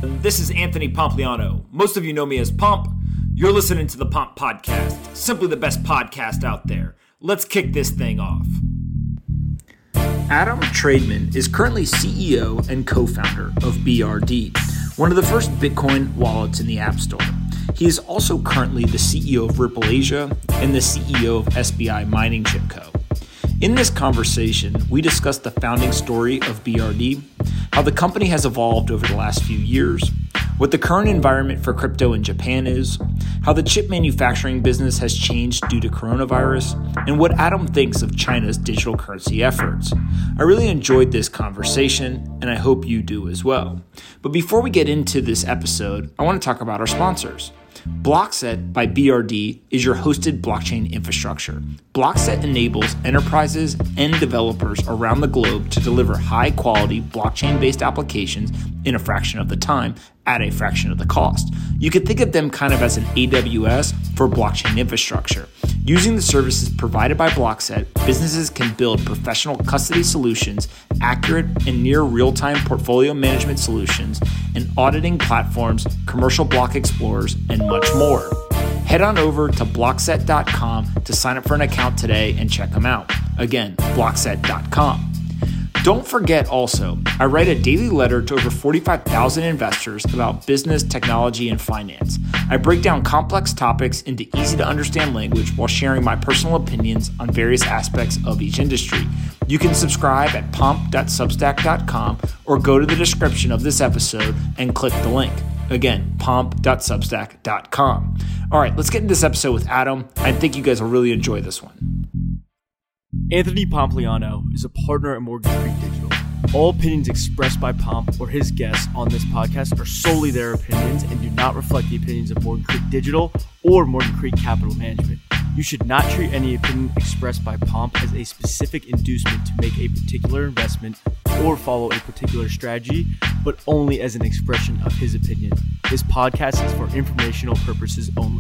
This is Anthony Pompliano. Most of you know me as Pomp. You're listening to the Pomp Podcast, simply the best podcast out there. Let's kick this thing off. Adam Trademan is currently CEO and co-founder of BRD, one of the first Bitcoin wallets in the App Store. He is also currently the CEO of Ripple Asia and the CEO of SBI Mining Chip Co. In this conversation, we discuss the founding story of BRD, how the company has evolved over the last few years, what the current environment for crypto in Japan is, how the chip manufacturing business has changed due to coronavirus, and what Adam thinks of China's digital currency efforts. I really enjoyed this conversation, and I hope you do as well. But before we get into this episode, I want to talk about our sponsors. Blockset by BRD is your hosted blockchain infrastructure. Blockset enables enterprises and developers around the globe to deliver high-quality blockchain-based applications in a fraction of the time at a fraction of the cost. You could think of them kind of as an AWS for blockchain infrastructure. Using the services provided by Blockset, businesses can build professional custody solutions, accurate and near real-time portfolio management solutions, and auditing platforms, commercial block explorers, and much more. Head on over to Blockset.com to sign up for an account today and check them out. Again, Blockset.com. Don't forget also, I write a daily letter to over 45,000 investors about business, technology, and finance. I break down complex topics into easy-to-understand language while sharing my personal opinions on various aspects of each industry. You can subscribe at pomp.substack.com or go to the description of this episode and click the link. Again, pomp.substack.com. All right, let's get into this episode with Adam. I think you guys will really enjoy this one. Anthony Pompliano is a partner at Morgan Creek Digital. All opinions expressed by Pomp or his guests on this podcast are solely their opinions and do not reflect the opinions of Morgan Creek Digital or Morgan Creek Capital Management. You should not treat any opinion expressed by Pomp as a specific inducement to make a particular investment or follow a particular strategy, but only as an expression of his opinion. This podcast is for informational purposes only.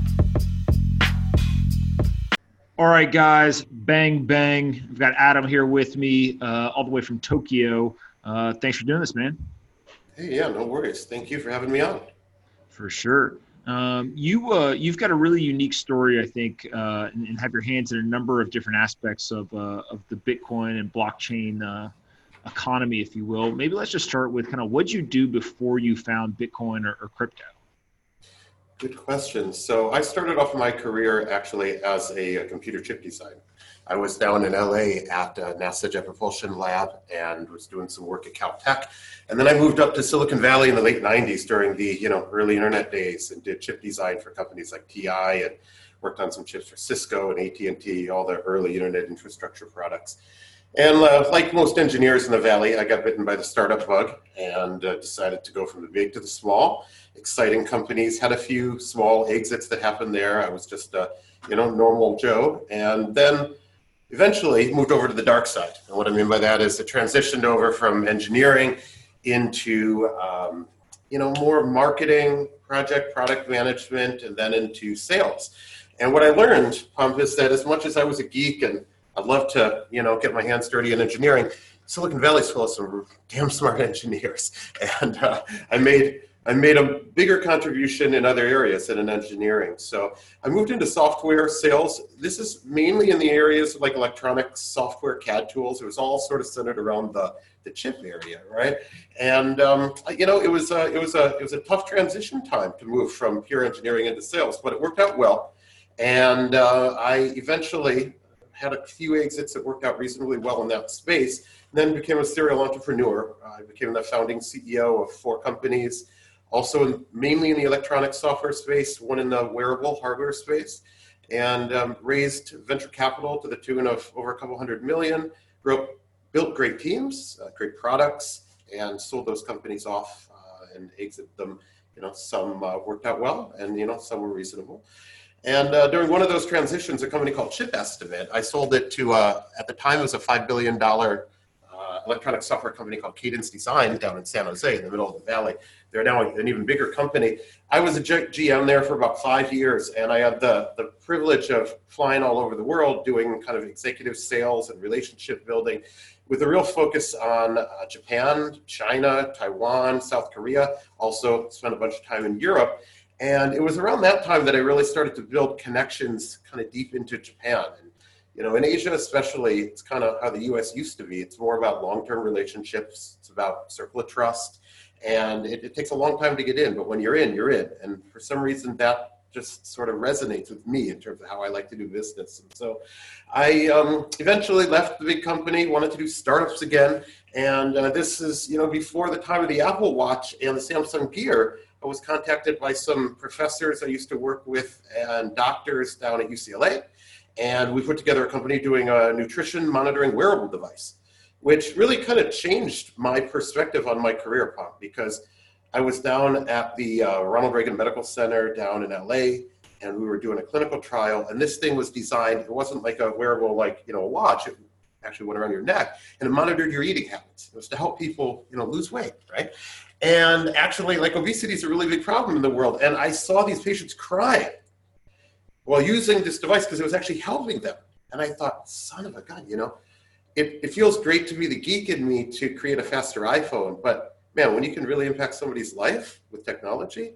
All right, guys, bang, bang. I've got Adam here with me all the way from Tokyo. Thanks for doing this, man. Hey, yeah, no worries. Thank you for having me on. For sure. You've got a really unique story, I think, and have your hands in a number of different aspects of the Bitcoin and blockchain economy, if you will. Maybe let's just start with kind of what'd you do before you found Bitcoin or crypto? Good question. So I started off my career actually as a computer chip designer. I was down in LA at NASA Jet Propulsion Lab and was doing some work at Caltech. And then I moved up to Silicon Valley in the late 90s during the early internet days and did chip design for companies like TI and worked on some chips for Cisco and AT&T, all the early internet infrastructure products. And like most engineers in the Valley, I got bitten by the startup bug and decided to go from the big to the small. Exciting companies, had a few small exits that happened there. I was just normal Joe. And then eventually moved over to the dark side. And what I mean by that is I transitioned over from engineering into, more marketing, product management, and then into sales. And what I learned, Pump, is that as much as I was a geek and I'd love to, get my hands dirty in engineering, Silicon Valley's full of some damn smart engineers. And I made a bigger contribution in other areas than in engineering. So I moved into software sales. This is mainly in the areas like electronic software, CAD tools. It was all sort of centered around the chip area, right? And it was a tough transition time to move from pure engineering into sales, but it worked out well. And I eventually had a few exits that worked out reasonably well in that space, and then became a serial entrepreneur. I became the founding CEO of 4 companies, also mainly in the electronic software space, one in the wearable hardware space, and raised venture capital to the tune of over a couple $100 million, built great teams, great products, and sold those companies off and exited them. Some worked out well, and some were reasonable. And during one of those transitions, a company called Chip Estimate, I sold it to, at the time it was a $5 billion electronic software company called Cadence Design down in San Jose in the middle of the valley. They're now an even bigger company. I was a GM there for about 5 years, and I had the privilege of flying all over the world doing kind of executive sales and relationship building with a real focus on Japan, China, Taiwan, South Korea, also spent a bunch of time in Europe. And it was around that time that I really started to build connections kind of deep into Japan. And, you know, in Asia especially, it's kind of how the US used to be. It's more about long-term relationships. It's about circle of trust. And it takes a long time to get in, but when you're in, you're in. And for some reason, that just sort of resonates with me in terms of how I like to do business. And so I eventually left the big company, wanted to do startups again. And this is, you know, before the time of the Apple Watch and the Samsung Gear. I was contacted by some professors I used to work with and doctors down at UCLA. And we put together a company doing a nutrition monitoring wearable device, which really kind of changed my perspective on my career, Pom, because I was down at the Ronald Reagan Medical Center down in LA, and we were doing a clinical trial, and this thing was designed, it wasn't like a wearable, like, you know, a watch. It actually went around your neck, and it monitored your eating habits. It was to help people, you know, lose weight, right? And actually, like, obesity is a really big problem in the world, and I saw these patients crying while using this device because it was actually helping them. And I thought, son of a gun, you know, it feels great to be the geek in me to create a faster iPhone, but man, when you can really impact somebody's life with technology,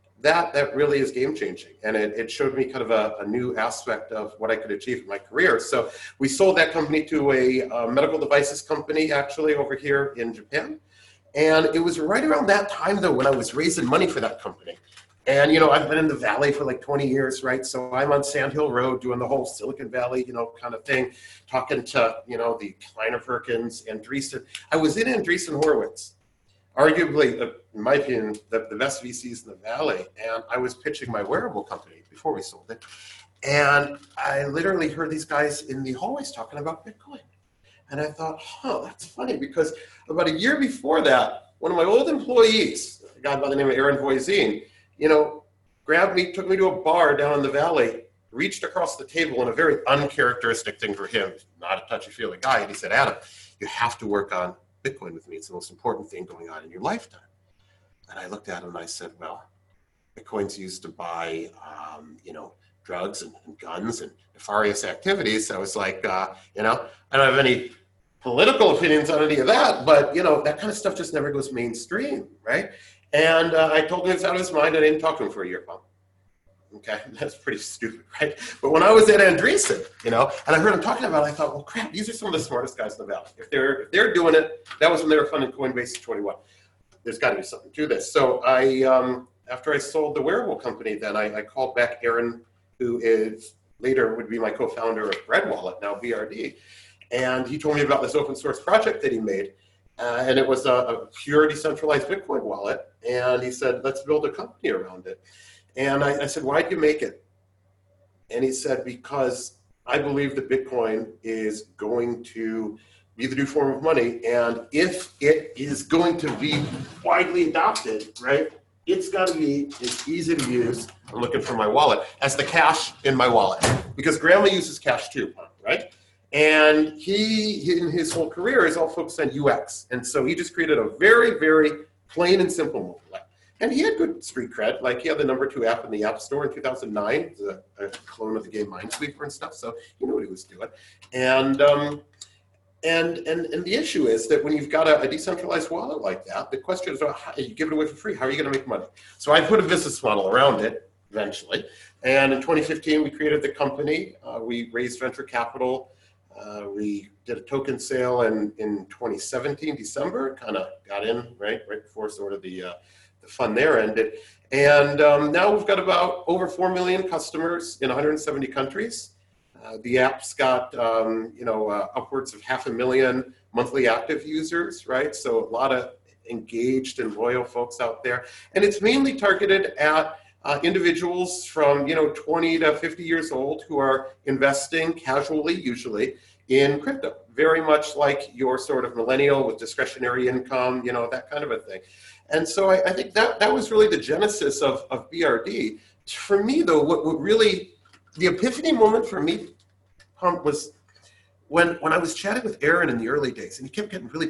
that really is game changing. And it showed me kind of a new aspect of what I could achieve in my career. So we sold that company to a medical devices company actually over here in Japan. And it was right around that time though when I was raising money for that company. And, you know, I've been in the Valley for like 20 years, right? So I'm on Sand Hill Road doing the whole Silicon Valley, you know, kind of thing, talking to, you know, the Kleiner Perkins, Andreessen. I was in Andreessen Horowitz, arguably, in my opinion, the best VCs in the Valley. And I was pitching my wearable company before we sold it. And I literally heard these guys in the hallways talking about Bitcoin. And I thought, that's funny, because about a year before that, one of my old employees, a guy by the name of Aaron Voisin, you know, grabbed me, took me to a bar down in the Valley, reached across the table in a very uncharacteristic thing for him, not a touchy-feely guy, and he said, Adam, you have to work on Bitcoin with me. It's the most important thing going on in your lifetime. And I looked at him and I said, well, Bitcoin's used to buy, you know, drugs and guns and nefarious activities. So I was like, you know, I don't have any political opinions on any of that, but, you know, that kind of stuff just never goes mainstream, right? And I told him it's out of his mind. I didn't talk to him for a year, Pom. Okay, that's pretty stupid, right? But when I was at Andreessen, you know, and I heard him talking about it, I thought, well, crap, these are some of the smartest guys in the Valley. If they're doing it, that was when they were funding Coinbase 21. There's got to be something to this. So I, after I sold the wearable company, then I called back Aaron, who is later would be my co-founder of Bread Wallet, now BRD, and he told me about this open source project that he made. And it was a pure decentralized Bitcoin wallet. And he said, let's build a company around it. And I said, why'd you make it? And he said, because I believe that Bitcoin is going to be the new form of money. And if it is going to be widely adopted, right, it's got to be as easy to use, I'm looking for my wallet, as the cash in my wallet. Because grandma uses cash too, right? And he, in his whole career, is all focused on UX. And so he just created a very, very plain and simple mobile app. And he had good street cred. Like, he had the #2 app in the App Store in 2009. It was a clone of the game Minesweeper and stuff. So he knew what he was doing. And the issue is that when you've got a decentralized wallet like that, the question is, you give it away for free. How are you going to make money? So I put a business model around it eventually. And in 2015, we created the company. We raised venture capital. We did a token sale in 2017, December, kind of got in right before sort of the fun there ended. And now we've got about over 4 million customers in 170 countries. The app's got, upwards of 500,000 monthly active users, right? So a lot of engaged and loyal folks out there. And it's mainly targeted at individuals from 20 to 50 years old who are investing casually, usually, in crypto, very much like your sort of millennial with discretionary income, that kind of a thing. And so I think that was really the genesis of BRD. For me, though, what really, the epiphany moment for me was when I was chatting with Aaron in the early days, and he kept getting really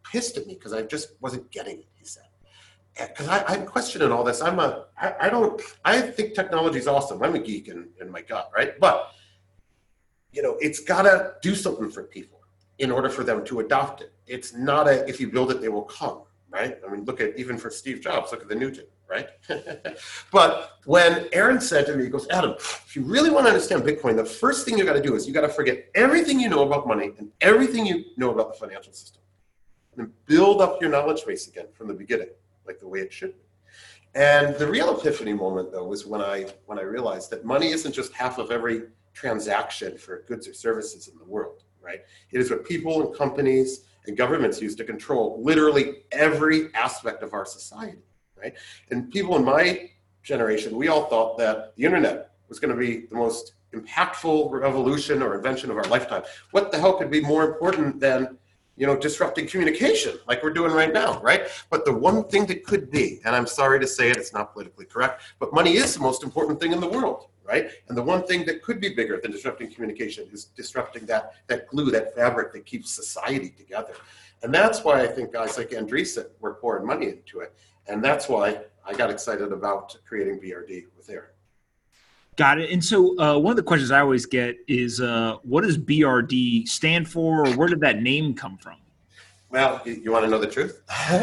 pissed at me because I just wasn't getting it, he said. Because I'm questioning all this. I think technology is awesome. I'm a geek in my gut, right? But, it's got to do something for people in order for them to adopt it. It's not if you build it, they will come, right? I mean, look at, even for Steve Jobs, look at the Newton, right? But when Aaron said to me, he goes, Adam, if you really want to understand Bitcoin, the first thing you got to do is you got to forget everything you know about money and everything you know about the financial system and build up your knowledge base again from the beginning, like the way it should be. And the real epiphany moment, though, was when I realized that money isn't just half of every transaction for goods or services in the world, right? It is what people and companies and governments use to control literally every aspect of our society, right? And people in my generation, we all thought that the internet was going to be the most impactful revolution or invention of our lifetime. What the hell could be more important than disrupting communication like we're doing right now, right? But the one thing that could be, and I'm sorry to say it, it's not politically correct, but money is the most important thing in the world, right? And the one thing that could be bigger than disrupting communication is disrupting that glue, that fabric that keeps society together. And that's why I think guys like Andreessen were pouring money into it. And that's why I got excited about creating BRD with Aaron. Got it. And so one of the questions I always get is, what does BRD stand for, or where did that name come from? Well, you want to know the truth?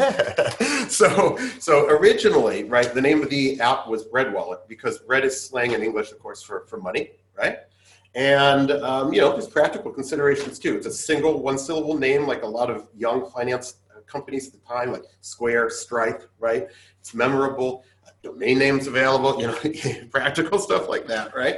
So originally, right, the name of the app was Bread Wallet, because bread is slang in English, of course, for money, right? And, there's practical considerations too. It's a single one-syllable name, like a lot of young finance companies at the time, like Square, Stripe, right? It's memorable. Domain names available, practical stuff like that, right?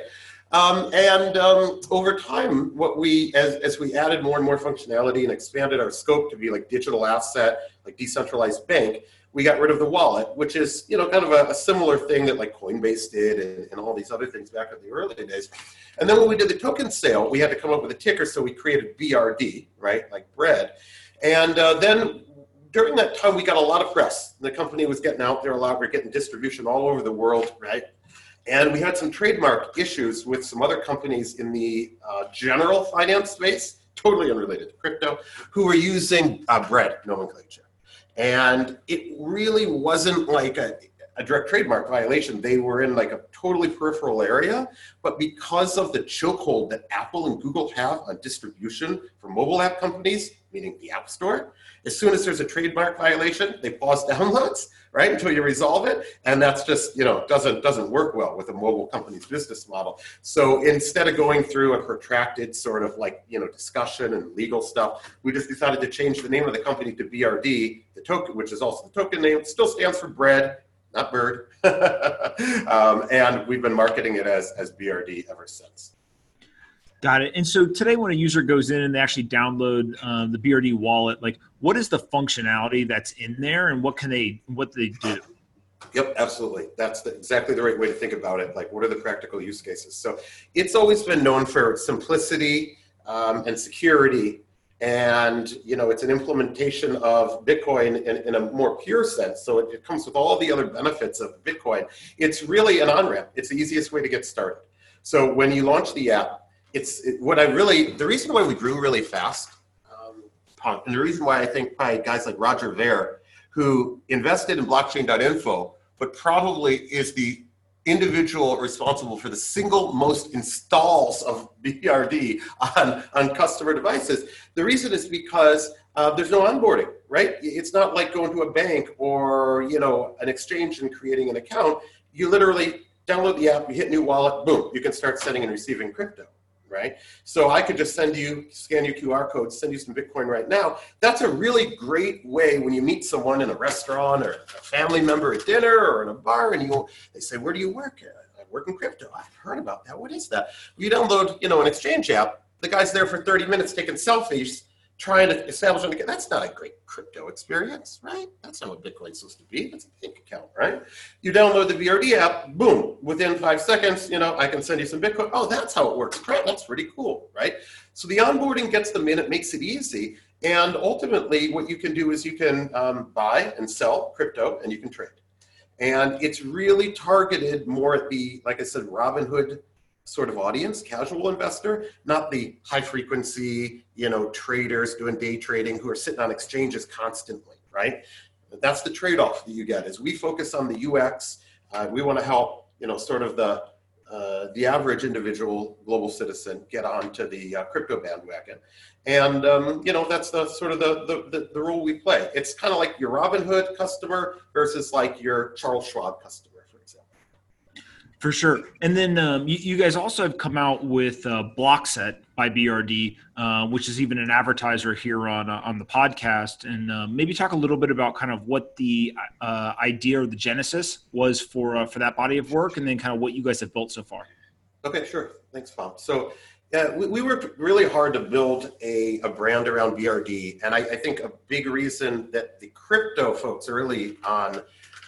Over time, as we added more and more functionality and expanded our scope to be like digital asset, like decentralized bank, we got rid of the wallet, which is, kind of a similar thing that like Coinbase did and all these other things back in the early days. And then when we did the token sale, we had to come up with a ticker, so we created BRD, right, like bread. And then during that time, we got a lot of press. The company was getting out there a lot. We're getting distribution all over the world, right? And we had some trademark issues with some other companies in the general finance space, totally unrelated to crypto, who were using bread nomenclature. And it really wasn't like a direct trademark violation. They were in like a totally peripheral area, but because of the chokehold that Apple and Google have on distribution for mobile app companies, meaning the App Store, as soon as there's a trademark violation, they pause downloads, right, until you resolve it. And that's just, doesn't work well with a mobile company's business model. So instead of going through a protracted sort of discussion and legal stuff, we just decided to change the name of the company to BRD, the token, which is also the token name. It still stands for bread, not bird. And we've been marketing it as BRD ever since. Got it. And so today when a user goes in and they actually download the BRD wallet, what is the functionality that's in there, and what do they do? Yep, absolutely. That's exactly the right way to think about it. What are the practical use cases? So it's always been known for simplicity and security. And, it's an implementation of Bitcoin in a more pure sense. So it comes with all the other benefits of Bitcoin. It's really an on-ramp. It's the easiest way to get started. So when you launch the app, the reason why we grew really fast, and the reason why I think probably guys like Roger Ver, who invested in blockchain.info, but probably is the individual responsible for the single most installs of BRD on customer devices. The reason is because there's no onboarding, right? It's not like going to a bank or, an exchange and creating an account. You literally download the app, you hit new wallet, boom, you can start sending and receiving crypto. Right? So I could just scan your QR code, send you some Bitcoin right now. That's a really great way when you meet someone in a restaurant or a family member at dinner or in a bar, and they say, where do you work? I work in crypto. I've heard about that. What is that? You download, an exchange app. The guy's there for 30 minutes taking selfies, trying to establish an account. That's not a great crypto experience, right? That's not what Bitcoin's supposed to be. It's a bank account, right? You download the BRD app, boom, within 5 seconds, I can send you some Bitcoin. Oh, that's how it works. Great, that's pretty cool, right? So the onboarding gets them in, it makes it easy. And ultimately, what you can do is you can buy and sell crypto, and you can trade. And it's really targeted more at the, like I said, Robinhood sort of audience, casual investor, not the high frequency, traders doing day trading who are sitting on exchanges constantly, right? That's the trade-off that you get is we focus on the UX. We want to help, sort of the average individual global citizen get onto the crypto bandwagon. And, that's the sort of the role we play. It's kind of like your Robinhood customer versus like your Charles Schwab customer. For sure. And then you guys also have come out with Blockset by BRD, which is even an advertiser here on the podcast. And maybe talk a little bit about kind of what the idea or the genesis was for that body of work, and then kind of what you guys have built so far. Okay, sure. Thanks, Bob. So we worked really hard to build a brand around BRD. And I think a big reason that the crypto folks early on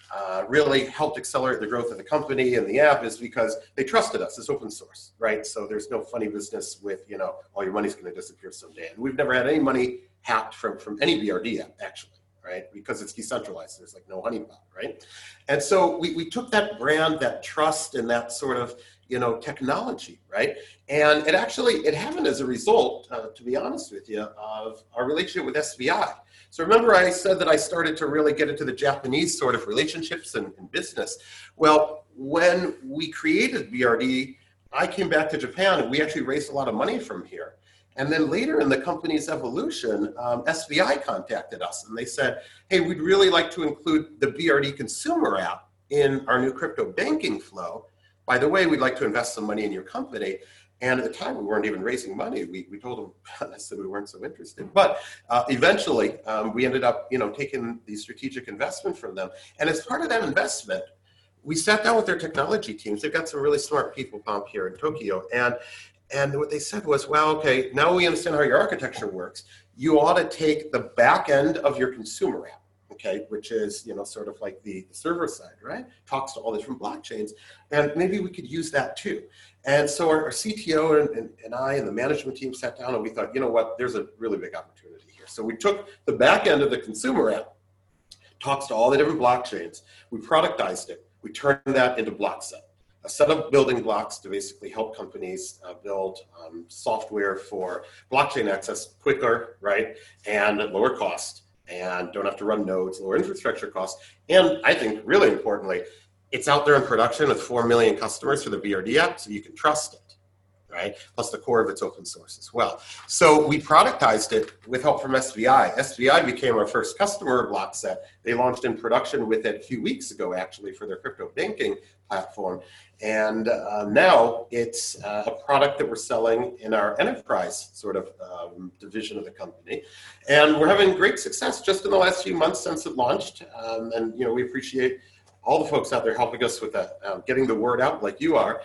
really helped accelerate the growth of the company and the app is because they trusted us. It's open source, right? So there's no funny business with, all your money's going to disappear someday. And we've never had any money hacked from any BRD app, actually, right? Because it's decentralized. There's like no honeypot, right? And so we took that brand, that trust, and that sort of, technology, right? And it happened as a result, to be honest with you, of our relationship with SBI. So remember I said that I started to really get into the Japanese sort of relationships and business. Well, when we created BRD, I came back to Japan and we actually raised a lot of money from here. And then later in the company's evolution, SBI contacted us and they said, hey, we'd really like to include the BRD consumer app in our new crypto banking flow. By the way, we'd like to invest some money in your company. And at the time, we weren't even raising money. We told them that we weren't so interested. But eventually, we ended up, taking the strategic investment from them. And as part of that investment, we sat down with their technology teams. They've got some really smart people, Pomp, here in Tokyo. And what they said was, well, okay, now we understand how your architecture works. You ought to take the back end of your consumer app, okay, which is, sort of like the server side, right? Talks to all the different blockchains. And maybe we could use that too. And so our CTO and I and the management team sat down and we thought, you know what, there's a really big opportunity here. So we took the back end of the consumer app, talks to all the different blockchains. We productized it. We turned that into Blockset, a set of building blocks to basically help companies build software for blockchain access quicker, right, and at lower cost, and don't have to run nodes, lower infrastructure costs. And I think really importantly, it's out there in production with 4 million customers for the BRD app, so you can trust it, right? Plus the core of it's open source as well. So we productized it with help from SBI. SBI became our first customer of Blockset. They launched in production with it a few weeks ago, actually, for their crypto banking platform. And now it's a product that we're selling in our enterprise sort of division of the company. And we're having great success just in the last few months since it launched. And we appreciate all the folks out there helping us with that, getting the word out like you are.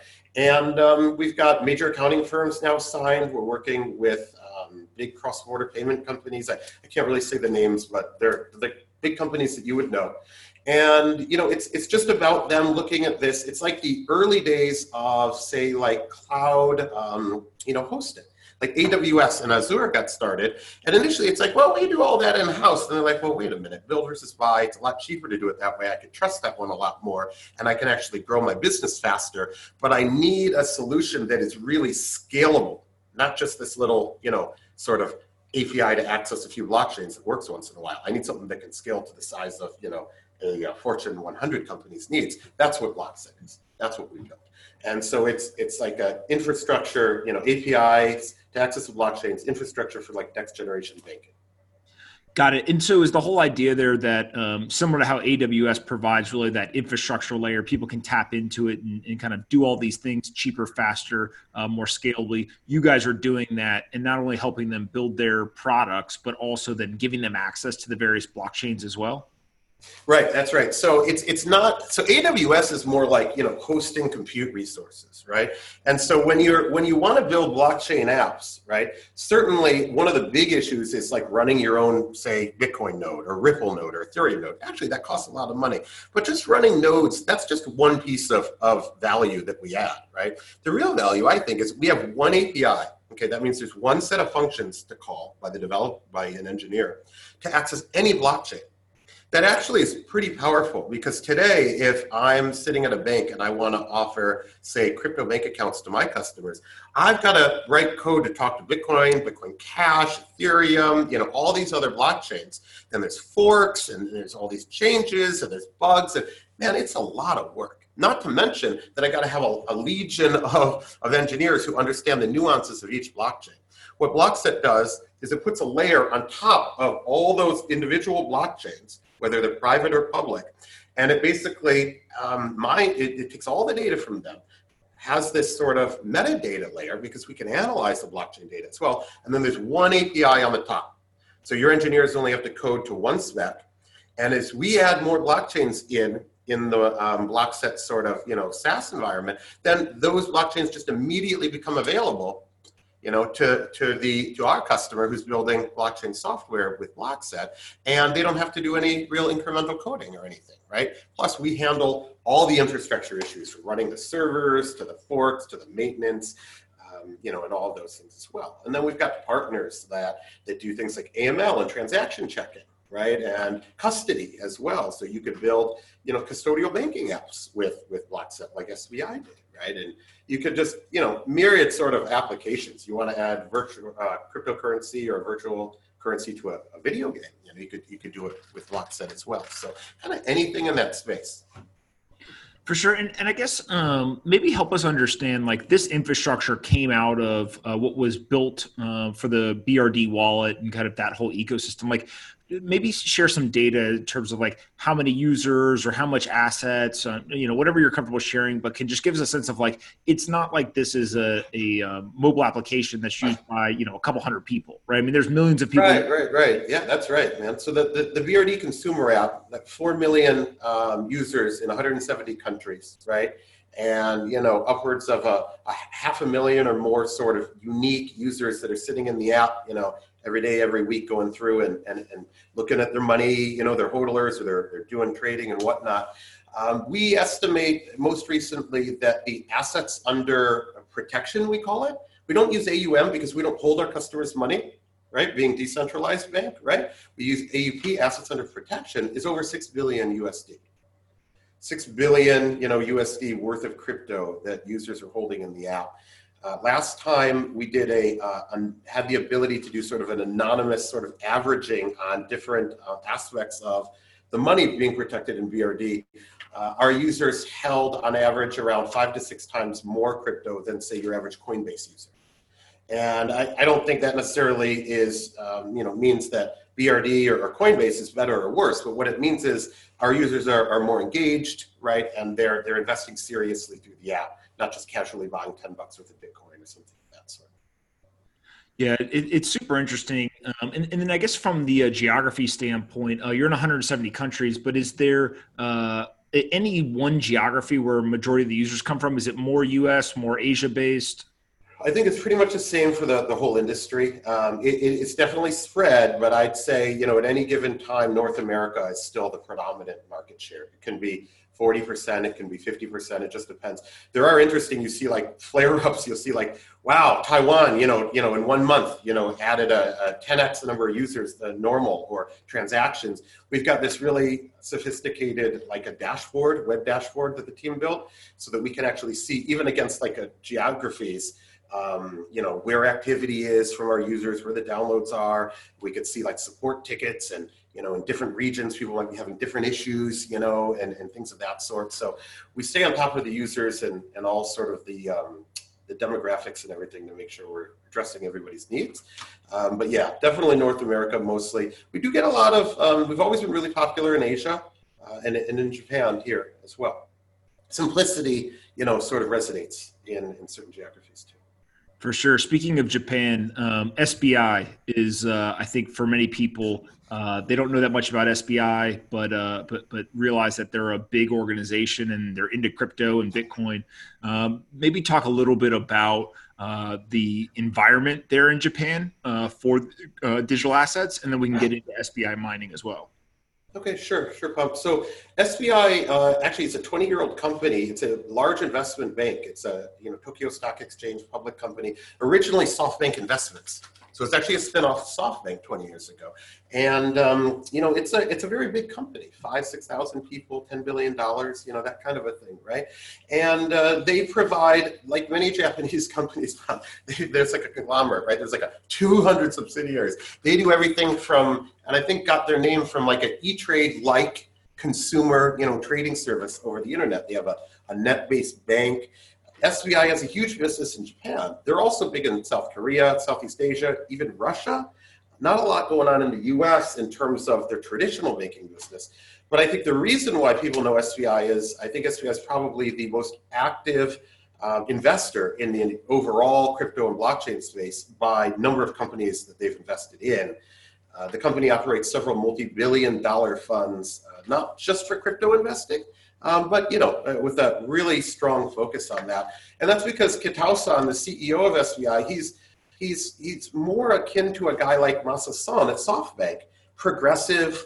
And we've got major accounting firms now signed. We're working with big cross-border payment companies. I can't really say the names, but they're the big companies that you would know. And, it's just about them looking at this. It's like the early days of, say, like cloud, hosting. Like AWS and Azure got started. And initially it's like, well, we do all that in-house. And they're like, well, wait a minute, build versus buy. It's a lot cheaper to do it that way. I can trust that one a lot more. And I can actually grow my business faster. But I need a solution that is really scalable, not just this little, sort of API to access a few blockchains that works once in a while. I need something that can scale to the size of, a Fortune 100 company's needs. That's what Blockset is. That's what we built. And so it's like an infrastructure, APIs to access the blockchains, infrastructure for like next generation banking. Got it. And so is the whole idea there that similar to how AWS provides really that infrastructure layer, people can tap into it and kind of do all these things cheaper, faster, more scalably. You guys are doing that and not only helping them build their products, but also then giving them access to the various blockchains as well? Right, that's right. So it's not, so AWS is more like, hosting compute resources, right? And so when you want to build blockchain apps, right, certainly one of the big issues is like running your own, say, Bitcoin node or Ripple node or Ethereum node. Actually, that costs a lot of money. But just running nodes, that's just one piece of value that we add, right? The real value, I think, is we have one API. Okay, that means there's one set of functions to call by an engineer to access any blockchain. That actually is pretty powerful because today, if I'm sitting at a bank and I want to offer, say, crypto bank accounts to my customers, I've got to write code to talk to Bitcoin, Bitcoin Cash, Ethereum, all these other blockchains. Then there's forks and there's all these changes and there's bugs. And man, it's a lot of work. Not to mention that I got to have a legion of engineers who understand the nuances of each blockchain. What Blockset does is it puts a layer on top of all those individual blockchains, whether they're private or public, and it basically it takes all the data from them, has this sort of metadata layer because we can analyze the blockchain data as well, and then there's one API on the top. So your engineers only have to code to one spec, and as we add more blockchains in the Blockset sort of SaaS environment, then those blockchains just immediately become available to our customer who's building blockchain software with Blockset, and they don't have to do any real incremental coding or anything, right? Plus, we handle all the infrastructure issues from running the servers to the forks to the maintenance, and all of those things as well. And then we've got partners that do things like AML and transaction checking, right? And custody as well. So you could build, custodial banking apps with Blockset like SBI did, right? And you could just, myriad sort of applications. You want to add virtual cryptocurrency or virtual currency to a video game. You could do it with Blockset as well. So kind of anything in that space. For sure. And I guess maybe help us understand, like, this infrastructure came out of what was built for the BRD wallet and kind of that whole ecosystem. Like, maybe share some data in terms of like how many users or how much assets, whatever you're comfortable sharing, but can just give us a sense of like, it's not like this is a mobile application that's used by, a couple hundred people, right? I mean, there's millions of people. Right. Yeah, that's right, man. So the BRD consumer app, like 4 million users in 170 countries, right? And, upwards of a 500,000 or more sort of unique users that are sitting in the app, every day, every week, going through and looking at their money, their hodlers, or they're doing trading and whatnot. We estimate most recently that the assets under protection, we call it, we don't use AUM because we don't hold our customers' money, right? Being decentralized bank, right? We use AUP, assets under protection, is over 6 billion USD. 6 billion, USD worth of crypto that users are holding in the app. Last time we did had the ability to do sort of an anonymous sort of averaging on different aspects of the money being protected in BRD. Our users held on average around 5 to 6 times more crypto than, say, your average Coinbase user. And I don't think that necessarily is, means that BRD or Coinbase is better or worse, but what it means is our users are more engaged, right? And they're investing seriously through the app, not just casually buying $10 worth of Bitcoin or something of that sort. Yeah, it's super interesting. And then I guess from the geography standpoint, you're in 170 countries, but is there any one geography where a majority of the users come from? Is it more US, more Asia-based? I think it's pretty much the same for the whole industry. It's definitely spread, but I'd say, at any given time, North America is still the predominant market share. It can be 40%, it can be 50%, it just depends. There are interesting, you see like flare-ups, you'll see like, wow, Taiwan, in 1 month, added a 10x the number of users than normal or transactions. We've got this really sophisticated, like a dashboard, web dashboard that the team built so that we can actually see, even against like geographies, where activity is from our users, where the downloads are. We could see like support tickets and, in different regions, people might be having different issues, and things of that sort. So we stay on top of the users and all sort of the demographics and everything to make sure we're addressing everybody's needs. But yeah, definitely North America mostly. We do get a lot of, we've always been really popular in Asia and in Japan here as well. Simplicity, sort of resonates in certain geographies too. For sure. Speaking of Japan, SBI is, I think, for many people, they don't know that much about SBI, but realize that they're a big organization and they're into crypto and Bitcoin. Maybe talk a little bit about the environment there in Japan for digital assets, and then we can get into SBI mining as well. Okay, sure, Pump. So SBI actually is a 20-year-old company. It's a large investment bank. It's a Tokyo Stock Exchange public company. Originally SoftBank Investments, So it's actually a spin-off of SoftBank 20 years ago. And, it's a very big company, 6,000 people, $10 billion, that kind of a thing, right? And they provide, like many Japanese companies, there's like a conglomerate, right? There's like 200 subsidiaries. They do everything from, and I think got their name from like an E-Trade-like consumer, trading service over the internet. They have a net-based bank. SBI has a huge business in Japan. They're also big in South Korea, Southeast Asia, even Russia. Not a lot going on in the US in terms of their traditional banking business. But I think the reason why people know SBI is, I think SBI is probably the most active investor in the overall crypto and blockchain space by number of companies that they've invested in. The company operates several multi-billion-dollar funds, not just for crypto investing, but with a really strong focus on that. And that's because Kitao-san, the CEO of SBI, he's more akin to a guy like Masa-san at SoftBank, progressive,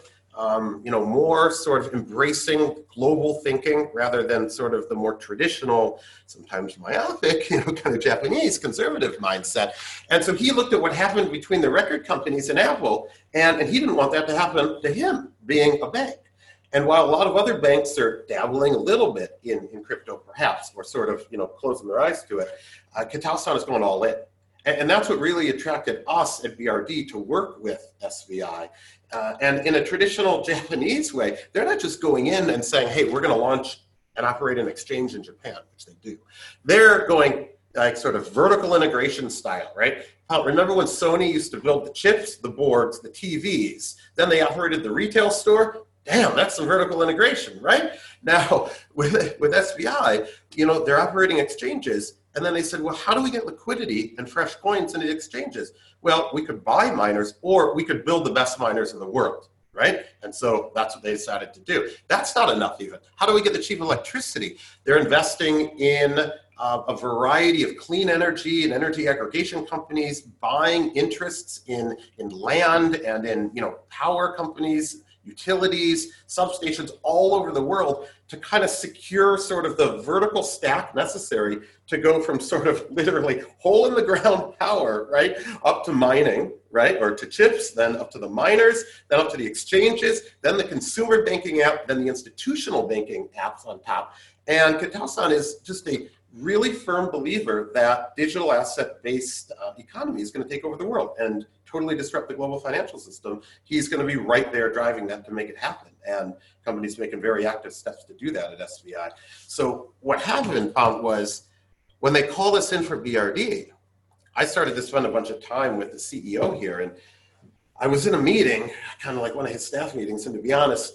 more sort of embracing global thinking rather than sort of the more traditional, sometimes myopic, kind of Japanese conservative mindset. And so he looked at what happened between the record companies and Apple, and he didn't want that to happen to him, being a bank. And while a lot of other banks are dabbling a little bit in crypto, perhaps, or sort of, closing their eyes to it, Kitao-san is going all in. And that's what really attracted us at BRD to work with SBI. And in a traditional Japanese way, they're not just going in and saying, hey, we're going to launch and operate an exchange in Japan, which they do. They're going like sort of vertical integration style, right? Remember when Sony used to build the chips, the boards, the TVs, then they operated the retail store? Damn, that's some vertical integration, right? Now, with SBI, they're operating exchanges, and then they said, well, how do we get liquidity and fresh coins into the exchanges? Well, we could buy miners, or we could build the best miners in the world, right? And so that's what they decided to do. That's not enough even. How do we get the cheap electricity? They're investing in a variety of clean energy and energy aggregation companies, buying interests in land and in power companies, utilities, substations all over the world to kind of secure sort of the vertical stack necessary to go from sort of literally hole in the ground power, right, up to mining, right, or to chips, then up to the miners, then up to the exchanges, then the consumer banking app, then the institutional banking apps on top. And Kitao-san is just a really firm believer that digital asset-based economy is going to take over the world and totally disrupt the global financial system. He's going to be right there driving that to make it happen. And companies making very active steps to do that at SBI. So what happened was when they called us in for BRD, I started to spend a bunch of time with the CEO here. And I was in a meeting, kind of like one of his staff meetings, and to be honest,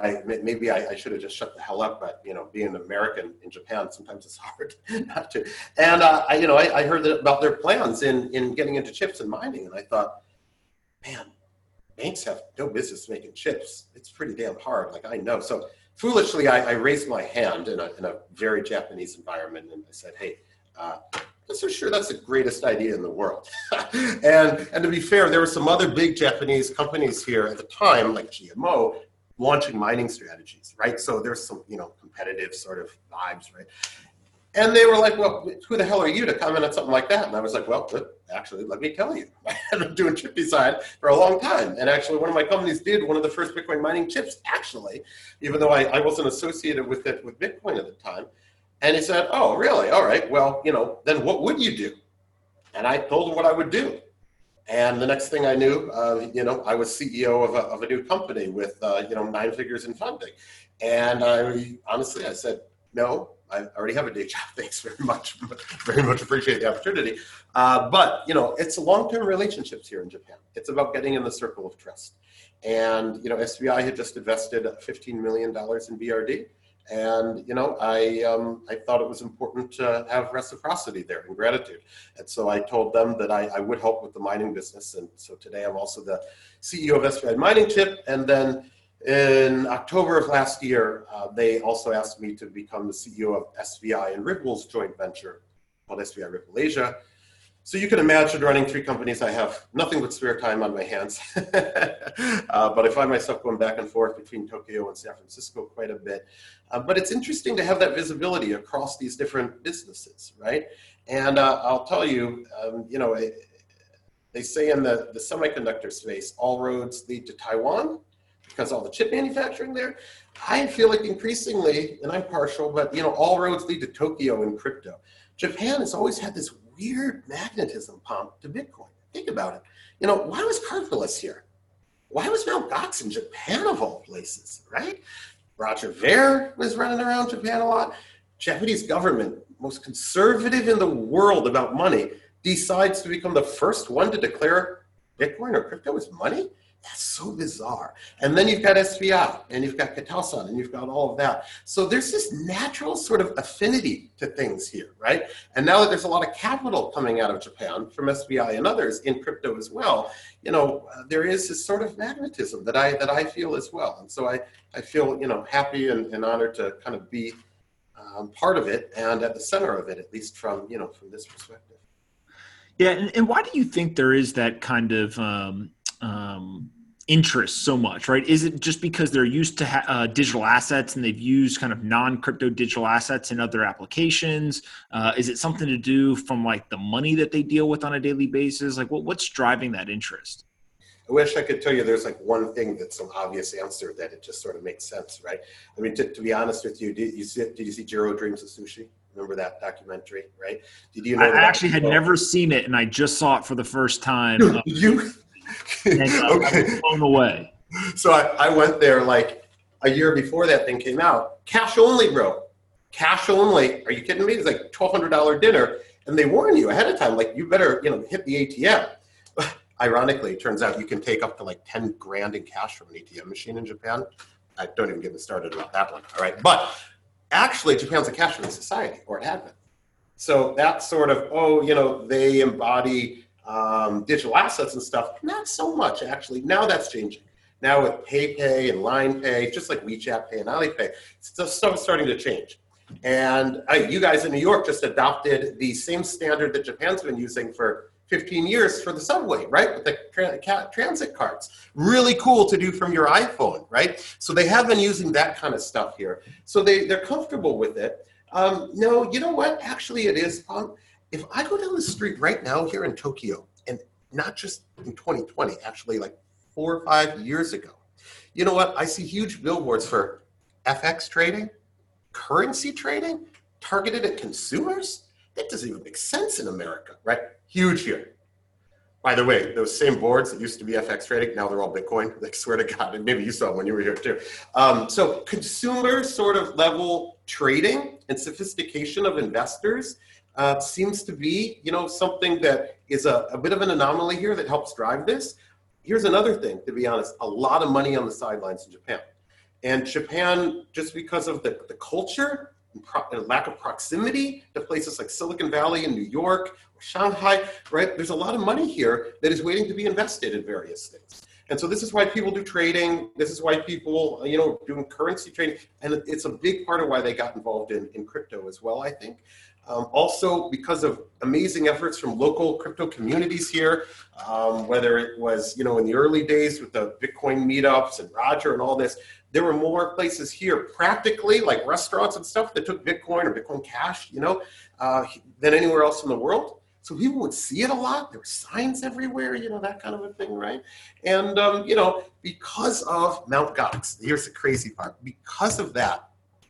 I should have just shut the hell up, but being an American in Japan, sometimes it's hard not to. And I heard about their plans in getting into chips and mining, and I thought, man, banks have no business making chips. It's pretty damn hard, like I know. So foolishly, I raised my hand in a very Japanese environment, and I said, hey, I'm so sure that's the greatest idea in the world. and to be fair, there were some other big Japanese companies here at the time, like GMO, launching mining strategies, right? So there's some, competitive sort of vibes, right? And they were like, well, who the hell are you to comment on something like that? And I was like, well, actually, let me tell you. I've been doing chip design for a long time. And actually, one of my companies did one of the first Bitcoin mining chips, actually, even though I wasn't associated with it with Bitcoin at the time. And he said, oh, really? All right. Well, then what would you do? And I told him what I would do. And the next thing I knew, I was CEO of a new company with, 9 figures in funding. And I said, no, I already have a day job. Thanks very much. Very much appreciate the opportunity. But, it's long-term relationships here in Japan. It's about getting in the circle of trust. And, SBI had just invested $15 million in BRD. And, I thought it was important to have reciprocity there and gratitude. And so I told them that I would help with the mining business. And so today I'm also the CEO of SBI Mining Chip. And then in October of last year, they also asked me to become the CEO of SBI and Ripple's joint venture called SBI Ripple Asia. So you can imagine running 3 companies. I have nothing but spare time on my hands. But I find myself going back and forth between Tokyo and San Francisco quite a bit. But it's interesting to have that visibility across these different businesses, right? And I'll tell you, They say in the semiconductor space, all roads lead to Taiwan because all the chip manufacturing there. I feel like increasingly, and I'm partial, but all roads lead to Tokyo in crypto. Japan has always had this weird magnetism pump to Bitcoin. Think about it. Why was Cardfulus here? Why was Mt. Gox in Japan of all places, right? Roger Ver was running around Japan a lot. Japanese government, most conservative in the world about money, decides to become the first one to declare Bitcoin or crypto as money? That's so bizarre. And then you've got SBI, and you've got Katasan, and you've got all of that. So there's this natural sort of affinity to things here, right? And now that there's a lot of capital coming out of Japan from SBI and others in crypto as well, there is this sort of magnetism that I feel as well. And so I feel, happy and honored to kind of be part of it and at the center of it, at least from this perspective. Yeah, and why do you think there is that kind of interest so much, right? Is it just because they're used to digital assets and they've used kind of non-crypto digital assets in other applications? Is it something to do from like the money that they deal with on a daily basis? Like what's driving that interest? I wish I could tell you there's like one thing that's an obvious answer that it just sort of makes sense, right? I mean, to be honest with you, did you see Jiro Dreams of Sushi? Remember that documentary, right? Did you know? I actually had never seen it, and I just saw it for the first time. Did you? And I was blown away. So I went there like a year before that thing came out. Cash only, bro. Cash only. Are you kidding me? It's like $1,200 dinner, and they warn you ahead of time, like you better, hit the ATM. Ironically, it turns out you can take up to like 10 grand in cash from an ATM machine in Japan. I don't even get me started about that one. All right, but actually, Japan's a cashless society, or it had been. So that's sort of, they embody digital assets and stuff. Not so much, actually. Now that's changing. Now with PayPay and Line Pay, just like WeChat Pay and Alipay, stuff is starting to change. And you guys in New York just adopted the same standard that Japan's been using for 15 years for the subway, right? With the transit cards. Really cool to do from your iPhone, right? So they have been using that kind of stuff here. So they're comfortable with it. No, you know what? Actually, it is. If I go down the street right now here in Tokyo, and not just in 2020, actually like 4 or 5 years ago, you know what? I see huge billboards for FX trading, currency trading, targeted at consumers. That doesn't even make sense in America, right? Huge here. By the way, those same boards that used to be FX trading, now they're all Bitcoin. I swear to God, and maybe you saw them when you were here too. So consumer sort of level trading and sophistication of investors seems to be, something that is a bit of an anomaly here that helps drive this. Here's another thing, to be honest, a lot of money on the sidelines in Japan. And Japan, just because of the culture, and lack of proximity to places like Silicon Valley in New York or Shanghai, right? There's a lot of money here that is waiting to be invested in various things. And so this is why people do trading. This is why people, doing currency trading. And it's a big part of why they got involved in crypto as well, I think. Also, because of amazing efforts from local crypto communities here, whether it was, in the early days with the Bitcoin meetups and Roger and all this, there were more places here, practically like restaurants and stuff that took Bitcoin or Bitcoin Cash, than anywhere else in the world. So people would see it a lot. There were signs everywhere, that kind of a thing, right? And, because of Mt. Gox, here's the crazy part. Because of that,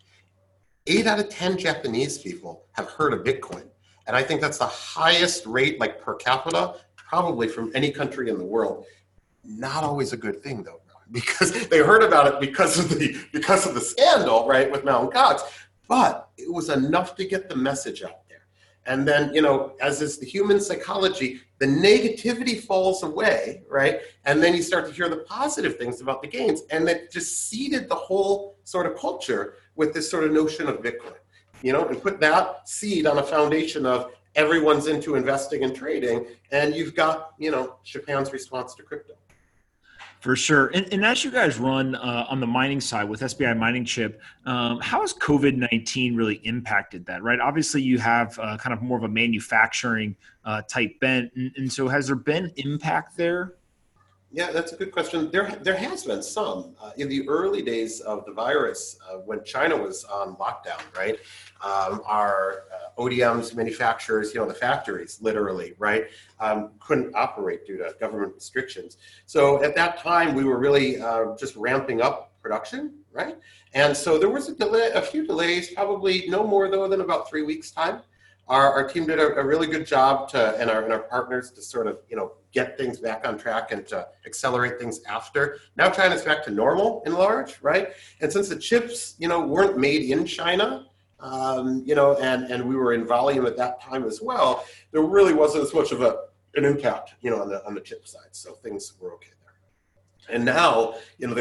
8 out of 10 Japanese people have heard of Bitcoin. And I think that's the highest rate, like per capita, probably from any country in the world. Not always a good thing, though, because they heard about it because of the scandal, right, with Mt. Gox. But it was enough to get the message out there. And then, as is the human psychology, the negativity falls away, right? And then you start to hear the positive things about the gains. And that just seeded the whole sort of culture with this sort of notion of Bitcoin, and put that seed on a foundation of everyone's into investing and trading. And you've got, Japan's response to crypto. For sure. And as you guys run on the mining side with SBI Mining Chip, how has COVID-19 really impacted that, right? Obviously, you have kind of more of a manufacturing type bent. And so has there been impact there? Yeah, that's a good question. There has been some in the early days of the virus when China was on lockdown, right? Our ODMs, manufacturers, the factories, literally, right, couldn't operate due to government restrictions. So at that time, we were really just ramping up production, right? And so there was a few delays, probably no more though than about 3 weeks time. Our team did a really good job and our partners to sort of, get things back on track and to accelerate things after. Now China's back to normal in large, right? And since the chips, weren't made in China, and we were in volume at that time as well, there really wasn't as much of an impact, on the chip side. So things were okay there. And now,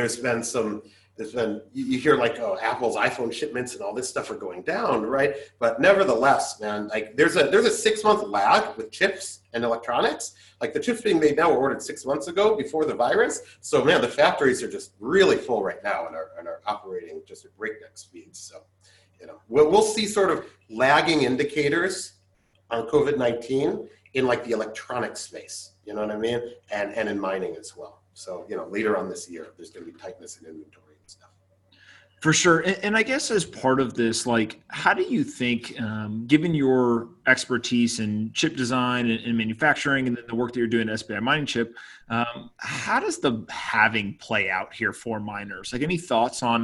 you hear like, oh, Apple's iPhone shipments and all this stuff are going down, right? But nevertheless, man, like there's a 6-month lag with chips and electronics. Like the chips being made now were ordered 6 months ago before the virus. So man, the factories are just really full right now and are operating just at breakneck speeds. So, we'll see sort of lagging indicators on COVID-19 in like the electronic space, you know what I mean? And in mining as well. So, later on this year, there's going to be tightness in inventory. For sure. And I guess as part of this, like, how do you think, given your expertise in chip design and manufacturing and then the work that you're doing at SBI Mining Chip, how does the halving play out here for miners? Like any thoughts on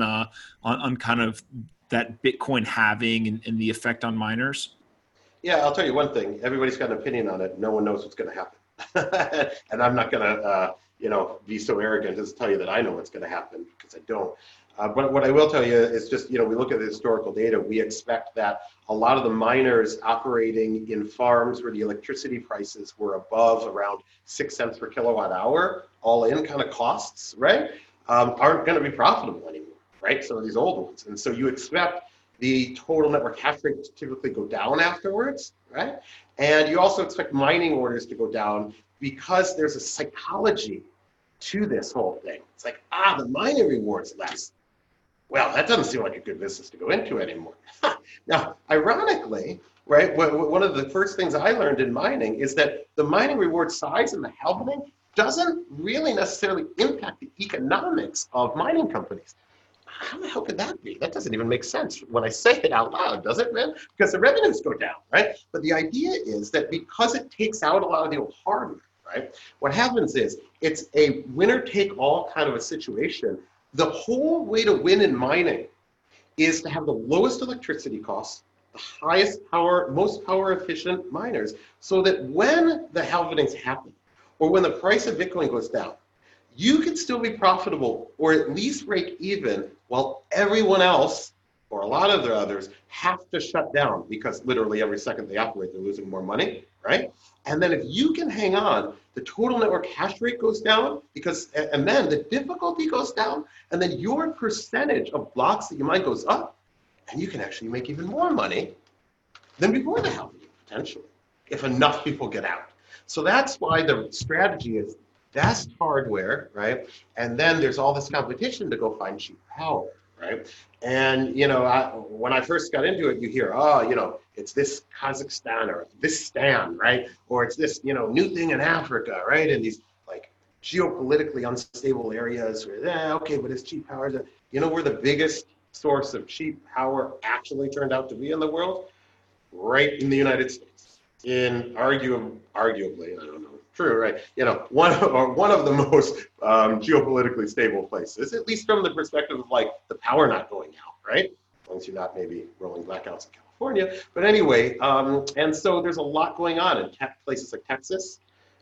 kind of that Bitcoin halving and the effect on miners? Yeah, I'll tell you one thing. Everybody's got an opinion on it. No one knows what's going to happen. And I'm not going to, be so arrogant as to tell you that I know what's going to happen because I don't. But what I will tell you is just, we look at the historical data, we expect that a lot of the miners operating in farms where the electricity prices were above around 6 cents per kilowatt hour, all in kind of costs, right, aren't going to be profitable anymore, right? Some of these old ones. And so you expect the total network hash rate to typically go down afterwards, right? And you also expect mining orders to go down because there's a psychology to this whole thing. It's like, the mining reward's less. Well, that doesn't seem like a good business to go into anymore. Now, ironically, right, one of the first things I learned in mining is that the mining reward size and the halving doesn't really necessarily impact the economics of mining companies. How the hell could that be? That doesn't even make sense when I say it out loud, does it, man? Because the revenues go down, right? But the idea is that because it takes out a lot of the old hardware, right, what happens is it's a winner-take-all kind of a situation. The whole way to win in mining is to have the lowest electricity costs, the highest power, most power efficient miners, so that when the halvings happen, or when the price of Bitcoin goes down, you can still be profitable or at least break even while everyone else, or a lot of the others, have to shut down because literally every second they operate, they're losing more money, right? And then if you can hang on, the total network hash rate goes down and then the difficulty goes down, and then your percentage of blocks that you mine goes up, and you can actually make even more money than before the halving, potentially, if enough people get out. So that's why the strategy is best hardware, right? And then there's all this competition to go find cheap power, right? And, when I first got into it, you hear, it's this Kazakhstan or this Stan, right? Or it's this, new thing in Africa, right? And these like geopolitically unstable areas where, okay, but it's cheap power. You know where the biggest source of cheap power actually turned out to be in the world? Right in the United States. In arguably, I don't know, true, right? One of the most geopolitically stable places, at least from the perspective of like the power not going out, right? As long as you're not maybe rolling blackouts in California. But anyway, and so there's a lot going on in places like Texas,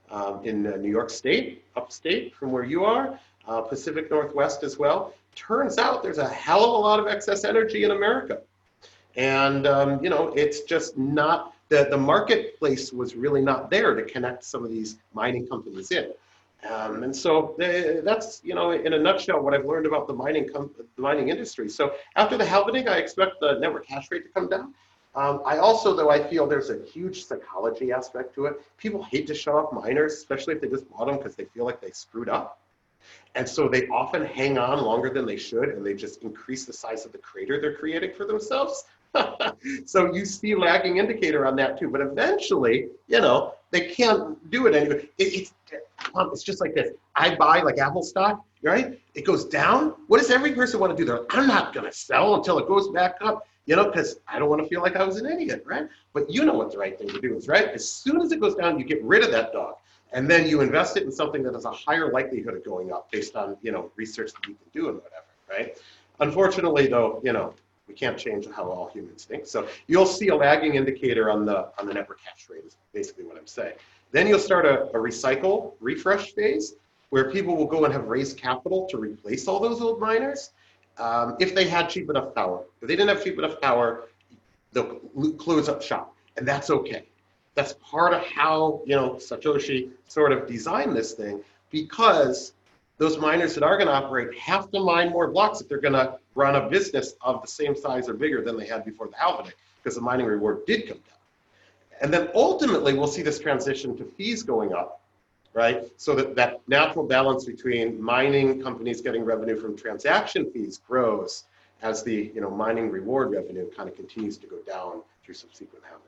in New York State, upstate from where you are, Pacific Northwest as well. Turns out there's a hell of a lot of excess energy in America. And, it's just not, the marketplace was really not there to connect some of these mining companies in. And so that's, in a nutshell, what I've learned about the mining industry. So after the halving, I expect the network hash rate to come down. I also, though, I feel there's a huge psychology aspect to it. People hate to shut off miners, especially if they just bought them because they feel like they screwed up. And so they often hang on longer than they should, and they just increase the size of the crater they're creating for themselves So you see lagging indicator on that too, but eventually, they can't do it anymore. It's just like this. I buy like Apple stock, right? It goes down. What does every person want to do? They're like, I'm not going to sell until it goes back up, because I don't want to feel like I was an idiot, right? But you know what the right thing to do is, right? As soon as it goes down, you get rid of that dog. And then you invest it in something that has a higher likelihood of going up based on, research that you can do and whatever, right? Unfortunately, though, we can't change how all humans think. So you'll see a lagging indicator on the network hash rate is basically what I'm saying. Then you'll start a refresh phase where people will go and have raised capital to replace all those old miners if they had cheap enough power. If they didn't have cheap enough power, they'll close up shop, and that's okay. That's part of how, Satoshi sort of designed this thing, because those miners that are going to operate have to mine more blocks if they're going to run a business of the same size or bigger than they had before the halvening, because the mining reward did come down. And then ultimately, we'll see this transition to fees going up, right? So that natural balance between mining companies getting revenue from transaction fees grows as the mining reward revenue kind of continues to go down through subsequent halvings.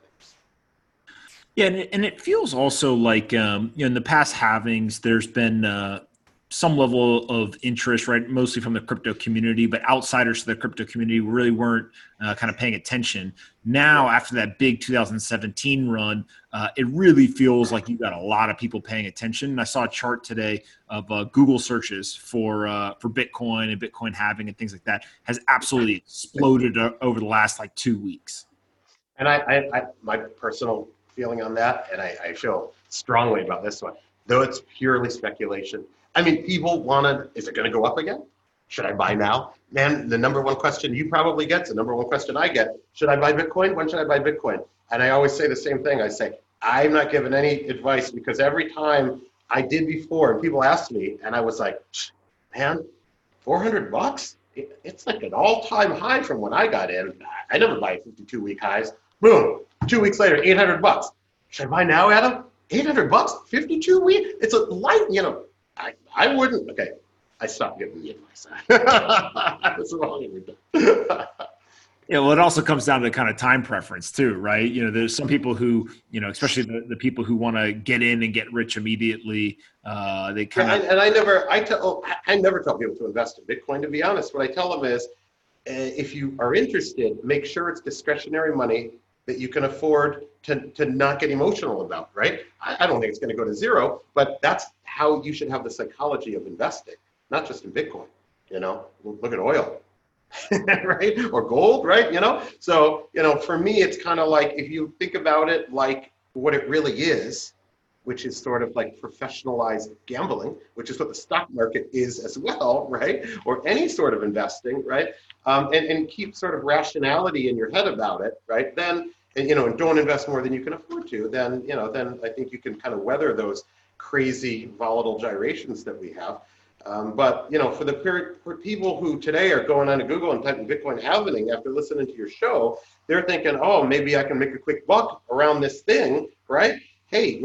Yeah, and it feels also like in the past halvings, there's been some level of interest, right? Mostly from the crypto community, but outsiders to the crypto community really weren't kind of paying attention. Now, after that big 2017 run, it really feels like you got a lot of people paying attention. And I saw a chart today of Google searches for Bitcoin and Bitcoin halving and things like that has absolutely exploded over the last 2 weeks. And I my personal feeling on that, and I feel strongly about this one, though it's purely speculation. I mean, people is it going to go up again? Should I buy now? Man, the number one question you probably get, the number one question I get, should I buy Bitcoin? When should I buy Bitcoin? And I always say the same thing. I say, I'm not giving any advice, because every time I did before and people asked me and I was like, man, $400? It's like an all-time high from when I got in. I never buy 52-week highs. Boom, 2 weeks later, $800. Should I buy now, Adam? $800, 52 week? It's a light, I wouldn't. Okay, I stopped giving the advice. I was wrong with that. Yeah, well, it also comes down to kind of time preference too, right? There's some people who, especially the people who want to get in and get rich immediately. They kind of. And I never tell people to invest in Bitcoin. To be honest, what I tell them is, if you are interested, make sure it's discretionary money that you can afford to not get emotional about, right? I don't think it's going to go to zero, but that's how you should have the psychology of investing, not just in Bitcoin. Look at oil, right? Or gold, right? So, for me, it's kind of like, if you think about it like what it really is, which is sort of like professionalized gambling, which is what the stock market is as well, right? Or any sort of investing, right? And keep sort of rationality in your head about it, right? Then, and don't invest more than you can afford to, then I think you can kind of weather those crazy volatile gyrations that we have. But for people who today are going onto Google and typing Bitcoin halving after listening to your show, they're thinking, oh, maybe I can make a quick buck around this thing, right? Hey,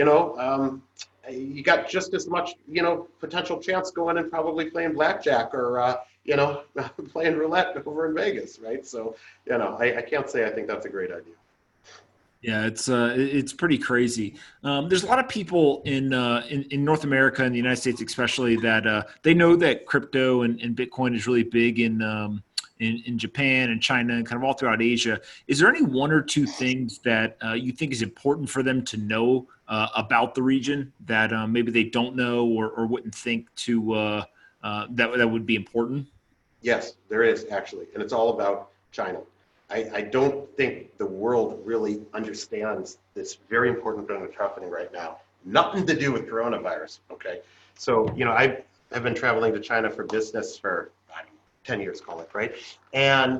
you got just as much, potential chance going and probably playing blackjack or, playing roulette over in Vegas, right? So, I can't say I think that's a great idea. Yeah, it's pretty crazy. There's a lot of people in North America and the United States, especially, that they know that crypto and Bitcoin is really big in Japan and China and kind of all throughout Asia. Is there any one or two things that you think is important for them to know about the region that maybe they don't know or wouldn't think to that would be important? Yes, there is actually, and it's all about China. I don't think the world really understands this very important thing that's happening right now. Nothing to do with coronavirus, okay? So, I have been traveling to China for business for 10 years, call it, right? And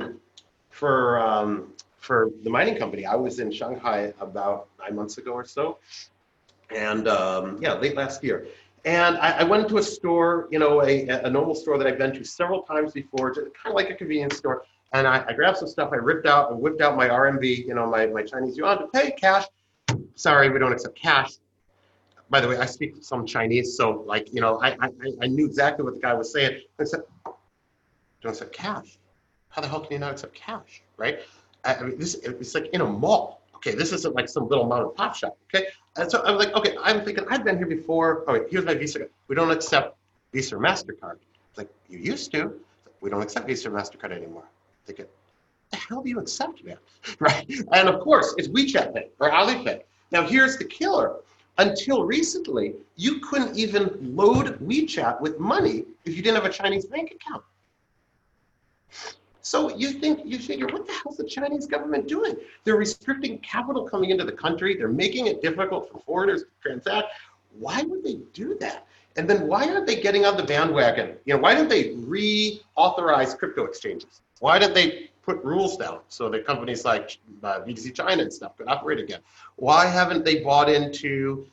for the mining company, I was in Shanghai about 9 months ago or so. And late last year. And I went into a store, a normal store that I've been to several times before, just kind of like a convenience store. And I grabbed some stuff, I whipped out my RMB, my Chinese yuan to pay cash. Sorry, we don't accept cash. By the way, I speak some Chinese, so I knew exactly what the guy was saying. I said, don't accept cash. How the hell can you not accept cash, right? I mean, it's like in a mall. Okay, this isn't like some little mom and pop shop. Okay, and so I'm like, okay, I'm thinking I've been here before. Oh, wait, here's my Visa card. We don't accept Visa or MasterCard. It's like, you used to. We don't accept Visa or MasterCard anymore. I'm thinking, the hell do you accept, man? Right? And of course, it's WeChat Pay or Alipay. Now here's the killer. Until recently, you couldn't even load WeChat with money if you didn't have a Chinese bank account. So you figure, what the hell is the Chinese government doing? They're restricting capital coming into the country. They're making it difficult for foreigners to transact. Why would they do that? And then why aren't they getting on the bandwagon? Why didn't they reauthorize crypto exchanges? Why didn't they put rules down so that companies like BTC China and stuff could operate again? Why haven't they bought into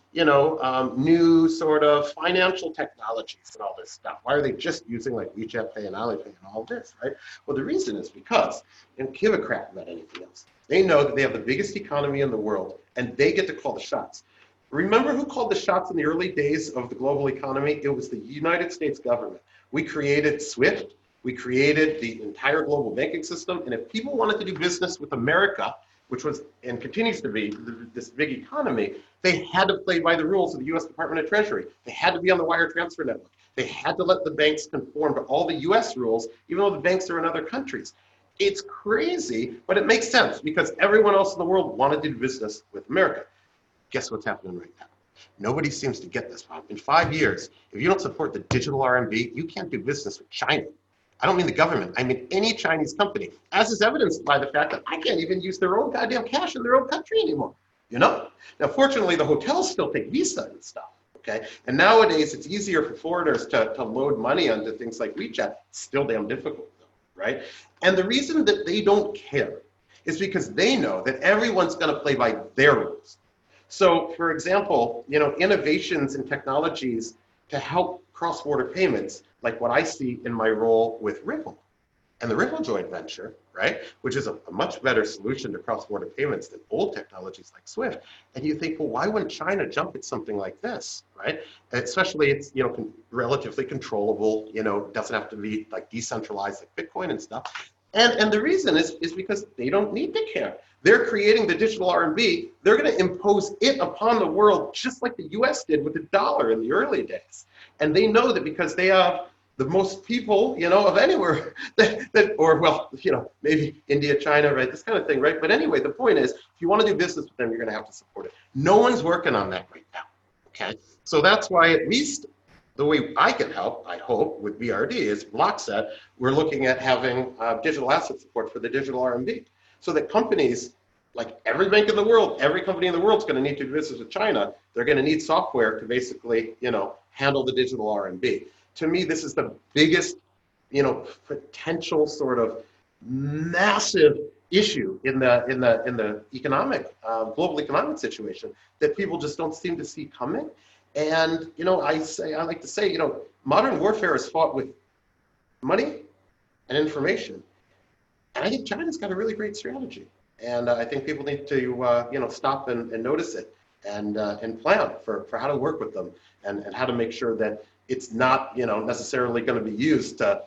new sort of financial technologies and all this stuff? Why are they just using like WeChat Pay and Alipay and all this, right? Well, the reason is because they don't give a crap about anything else. They know that they have the biggest economy in the world and they get to call the shots. Remember who called the shots in the early days of the global economy? It was the United States government. We created SWIFT. We created the entire global banking system. And if people wanted to do business with America, which was and continues to be this big economy, they had to play by the rules of the U.S. Department of Treasury. They had to be on the wire transfer network. They had to let the banks conform to all the U.S. rules, even though the banks are in other countries. It's crazy, but it makes sense because everyone else in the world wanted to do business with America. Guess what's happening right now? Nobody seems to get this problem. In 5 years, if you don't support the digital RMB, you can't do business with China. I don't mean the government. I mean any Chinese company, as is evidenced by the fact that I can't even use their own goddamn cash in their own country anymore. Now, fortunately, the hotels still take Visa and stuff, okay? And nowadays, it's easier for foreigners to load money onto things like WeChat. It's still damn difficult, though, right? And the reason that they don't care is because they know that everyone's going to play by their rules. So, for example, innovations and technologies to help cross-border payments, like what I see in my role with Ripple and the Ripple joint venture, right, which is a much better solution to cross-border payments than old technologies like SWIFT. And you think, well, why wouldn't China jump at something like this, right? Especially it's, relatively controllable, doesn't have to be like decentralized like Bitcoin and stuff. And the reason is because they don't need to care. They're creating the digital RMB. They're going to impose it upon the world just like the US did with the dollar in the early days. And they know that because they have the most people, of anywhere maybe India, China, right? This kind of thing, right? But anyway, the point is, if you want to do business with them, you're going to have to support it. No one's working on that right now, okay? So that's why at least the way I can help, I hope, with BRD is Blockset. We're looking at having digital asset support for the digital RMB so that companies, like every bank in the world, every company in the world is going to need to do business with China. They're going to need software to basically, handle the digital RMB. To me, this is the biggest, potential sort of massive issue in the economic, global economic situation that people just don't seem to see coming. And, I like to say, modern warfare is fought with money and information. And I think China's got a really great strategy. And I think people need to, stop and notice it and plan for how to work with them and how to make sure that it's not, necessarily going to be used to,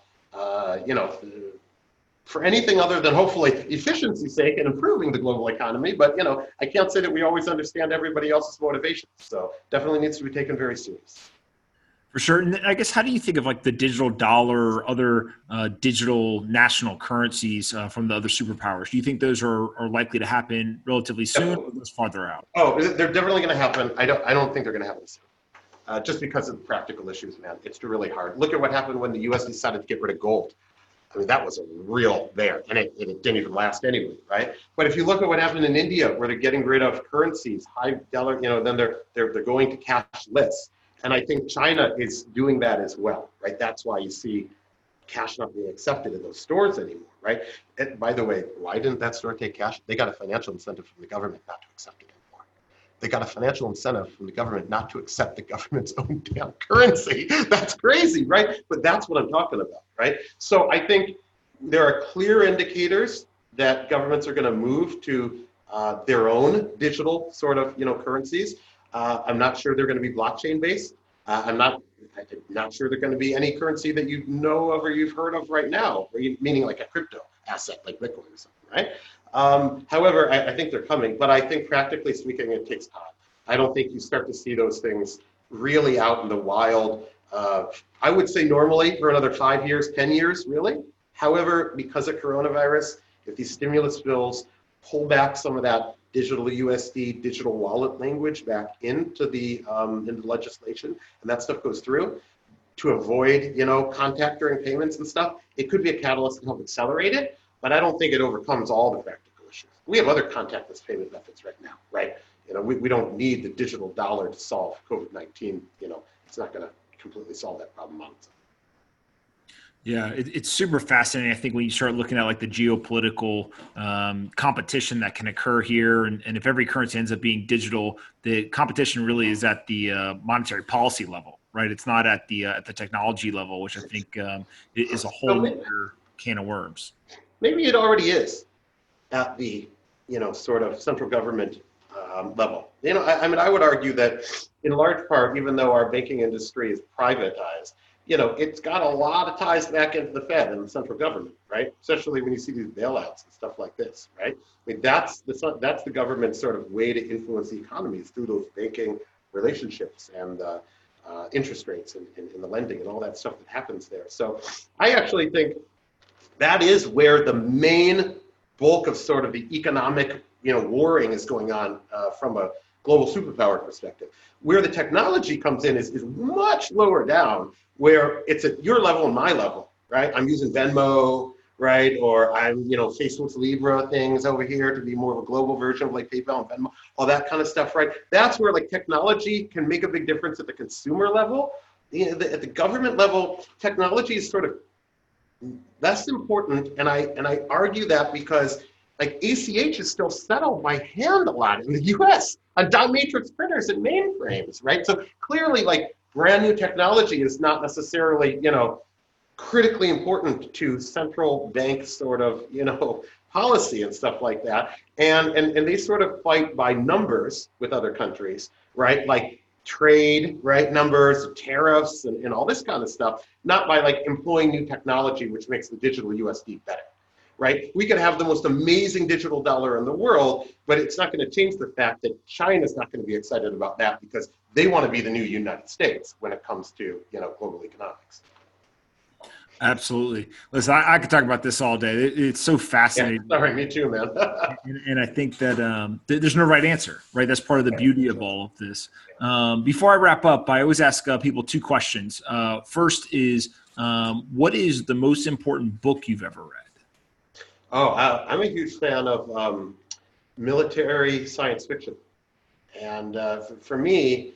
for anything other than hopefully efficiency's sake and improving the global economy. But, I can't say that we always understand everybody else's motivations. So definitely needs to be taken very serious. For sure. And I guess, how do you think of like the digital dollar or other digital national currencies from the other superpowers? Do you think those are likely to happen relatively soon or those farther out? Oh, they're definitely going to happen. I don't think they're going to happen soon. Just because of the practical issues, man. It's really hard. Look at what happened when the U.S. decided to get rid of gold. I mean, that was a real there, and it didn't even last anyway, right? But if you look at what happened in India, where they're getting rid of currencies, high dollar, then they're going to cashless. And I think China is doing that as well, right? That's why you see cash not being accepted in those stores anymore, right? And by the way, why didn't that store take cash? They got a financial incentive from the government not to accept it anymore. They got a financial incentive from the government not to accept the government's own damn currency. That's crazy, right? But that's what I'm talking about, right? So I think there are clear indicators that governments are going to move to their own digital sort of, currencies. I'm not sure they're going to be blockchain based. I'm not sure they're going to be any currency that you know of or you've heard of right now, meaning like a crypto asset like Bitcoin or something, right? However, I think they're coming, but I think practically speaking, it takes time. I don't think you start to see those things really out in the wild. I would say normally for another 5 years, 10 years, really. However, because of coronavirus, if these stimulus bills pull back some of that digital USD, digital wallet language back into the legislation, and that stuff goes through to avoid, contact during payments and stuff, it could be a catalyst to help accelerate it, but I don't think it overcomes all the practical issues. We have other contactless payment methods right now, right? We don't need the digital dollar to solve COVID-19. It's not going to completely solve that problem on its own. Yeah, it's super fascinating. I think when you start looking at like the geopolitical competition that can occur here, and if every currency ends up being digital, the competition really is at the monetary policy level, right? It's not at the technology level, which I think is a whole other can of worms. Maybe it already is at the sort of central government level. I would argue that in large part, even though our banking industry is privatized, it's got a lot of ties back into the Fed and the central government, right? Especially when you see these bailouts and stuff like this, right? I mean, that's the government's sort of way to influence the economy is through those banking relationships and interest rates and the lending and all that stuff that happens there. So I actually think that is where the main bulk of sort of the economic, warring is going on from a global superpower perspective. Where the technology comes in is much lower down, where it's at your level and my level, right? I'm using Venmo, right? Or I'm, Facebook's Libra things over here to be more of a global version of like PayPal and Venmo, all that kind of stuff, right? That's where like technology can make a big difference at the consumer level. At the government level, technology is sort of less important, and I argue that because like ACH is still settled by hand a lot in the US on dot matrix printers and mainframes, right? So clearly like brand new technology is not necessarily, critically important to central bank sort of, policy and stuff like that. And they sort of fight by numbers with other countries, right? Like trade, right? Numbers, tariffs, and all this kind of stuff, not by like employing new technology, which makes the digital USD better, right? We could have the most amazing digital dollar in the world, but it's not going to change the fact that China's not going to be excited about that because they want to be the new United States when it comes to, global economics. Absolutely. Listen, I could talk about this all day. It's so fascinating. Yeah, sorry, me too, man. and I think that there's no right answer, right? That's part of the beauty of all of this. Before I wrap up, I always ask people two questions. First is, what is the most important book you've ever read? Oh, I'm a huge fan of military science fiction. And for me,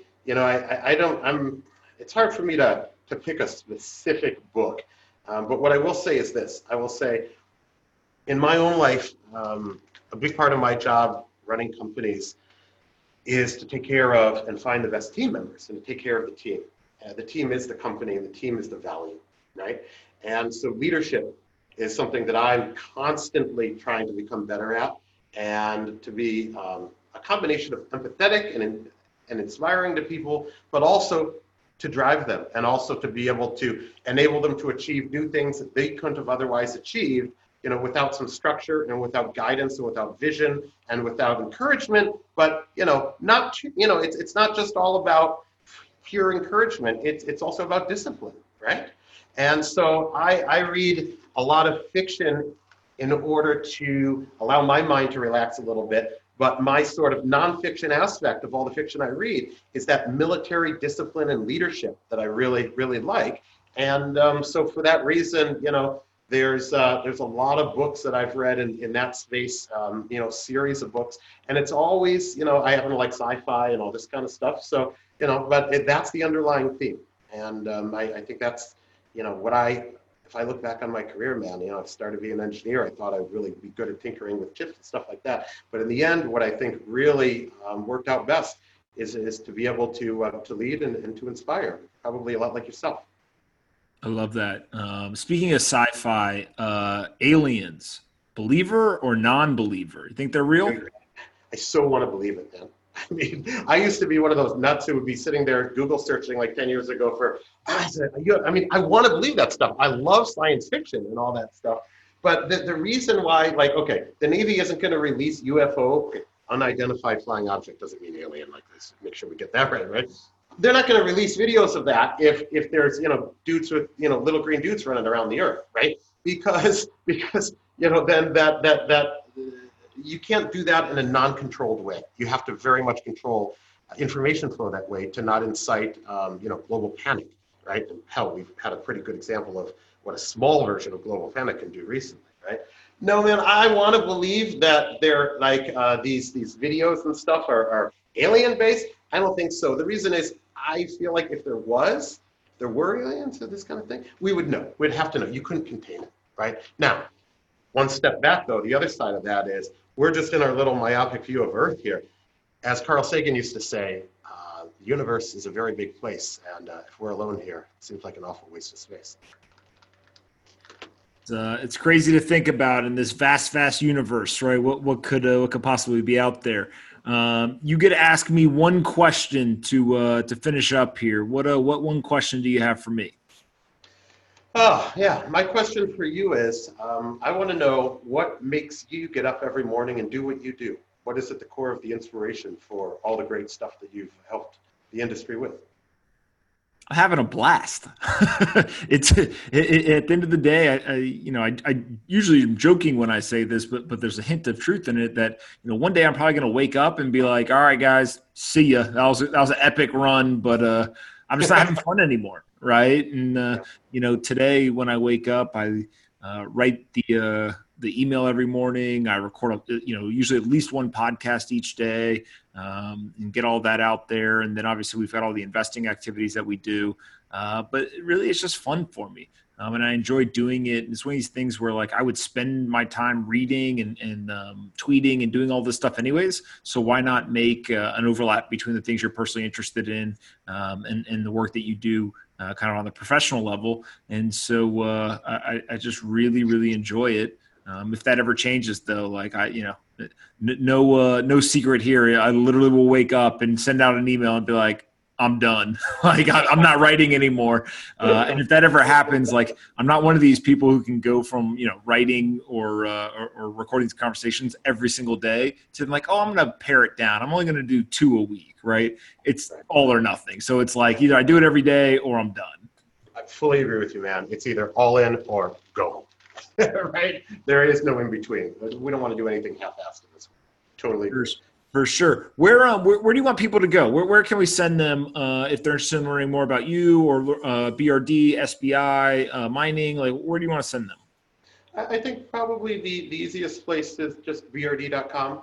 it's hard for me to pick a specific book. But what I will say is this. I will say, in my own life, a big part of my job running companies is to take care of and find the best team members and to take care of the team. The team is the company and the team is the value, right? And so leadership is something that I'm constantly trying to become better at and to be a combination of empathetic and inspiring to people, but also to drive them and also to be able to enable them to achieve new things that they couldn't have otherwise achieved, without some structure and without guidance and without vision and without encouragement. But, it's not just all about pure encouragement. It's also about discipline, right? And so I read a lot of fiction in order to allow my mind to relax a little bit. But my sort of nonfiction aspect of all the fiction I read is that military discipline and leadership that I really, really like. And so for that reason, there's a lot of books that I've read in that space, series of books. And it's always, I happen to like sci-fi and all this kind of stuff. So, but that's the underlying theme. And I think that's, if I look back on my career, man, I started being an engineer. I thought I'd really be good at tinkering with chips and stuff like that. But in the end, what I think really worked out best is to be able to lead and to inspire, probably a lot like yourself. I love that. Speaking of sci-fi, aliens, believer or non-believer? You think they're real? I so want to believe it, man. I mean, I used to be one of those nuts who would be sitting there Google searching like 10 years ago I want to believe that stuff. I love science fiction and all that stuff. But the reason why, like, okay, the Navy isn't going to release UFO, unidentified flying object doesn't mean alien, like this. Make sure we get that right? They're not going to release videos of that if there's, dudes with, little green dudes running around the earth, right? Because then that you can't do that in a non-controlled way. You have to very much control information flow that way to not incite, global panic, right? And hell, we've had a pretty good example of what a small version of global panic can do recently, right? No, man, I want to believe that they're like these videos and stuff are alien-based. I don't think so. The reason is I feel like if there were aliens or this kind of thing, we would know. We'd have to know. You couldn't contain it, right? Now, one step back, though, the other side of that is we're just in our little myopic view of Earth here. As Carl Sagan used to say, the universe is a very big place, and if we're alone here, it seems like an awful waste of space. It's crazy to think about in this vast universe, right? What could possibly be out there? You get to ask me one question to finish up here. What one question do you have for me? Oh, yeah. My question for you is, I want to know what makes you get up every morning and do what you do. What is at the core of the inspiration for all the great stuff that you've helped the industry with? Having a blast. It's at the end of the day, I usually am joking when I say this, but there's a hint of truth in it that, one day I'm probably going to wake up and be like, all right, guys, see ya. That was an epic run, but I'm just not having fun anymore. Right. And, today when I wake up, I write the email every morning. I record, usually at least one podcast each day, and get all that out there. And then obviously we've got all the investing activities that we do. But really it's just fun for me. And I enjoy doing it. It's one of these things where like I would spend my time reading and tweeting and doing all this stuff anyways. So why not make an overlap between the things you're personally interested in and the work that you do kind of on the professional level. And so I just really, really enjoy it. If that ever changes though, like no secret here. I literally will wake up and send out an email and be like, I'm done. Like I'm not writing anymore. And if that ever happens, like I'm not one of these people who can go from, writing or recording these conversations every single day to like, oh, I'm going to pare it down. I'm only going to do 2 a week. Right. It's all or nothing. So it's like either I do it every day or I'm done. I fully agree with you, man. It's either all in or go. Right. There is no in between. We don't want to do anything half-assed in this one. Totally agree. For sure. Where do you want people to go? Where can we send them if they're interested in learning more about you or BRD, SBI, mining? Like, where do you want to send them? I think probably the easiest place is just brd.com.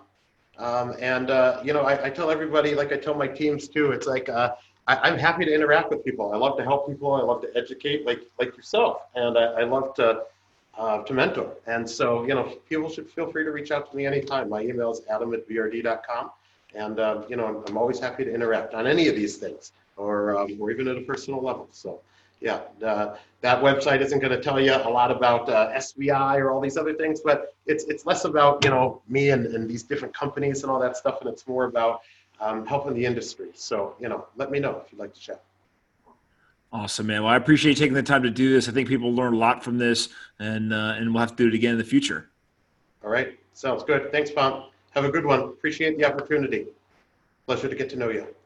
I tell everybody, like I tell my teams too, it's like I'm happy to interact with people. I love to help people. I love to educate like yourself. And I love to mentor. And so, people should feel free to reach out to me anytime. My email is adam@brd.com. And, I'm always happy to interact on any of these things or even at a personal level. So, yeah, that website isn't going to tell you a lot about SBI or all these other things, but it's less about, me and these different companies and all that stuff. And it's more about helping the industry. So, let me know if you'd like to chat. Awesome, man. Well, I appreciate you taking the time to do this. I think people learn a lot from this, and we'll have to do it again in the future. All right. Sounds good. Thanks, Pom. Have a good one. Appreciate the opportunity. Pleasure to get to know you.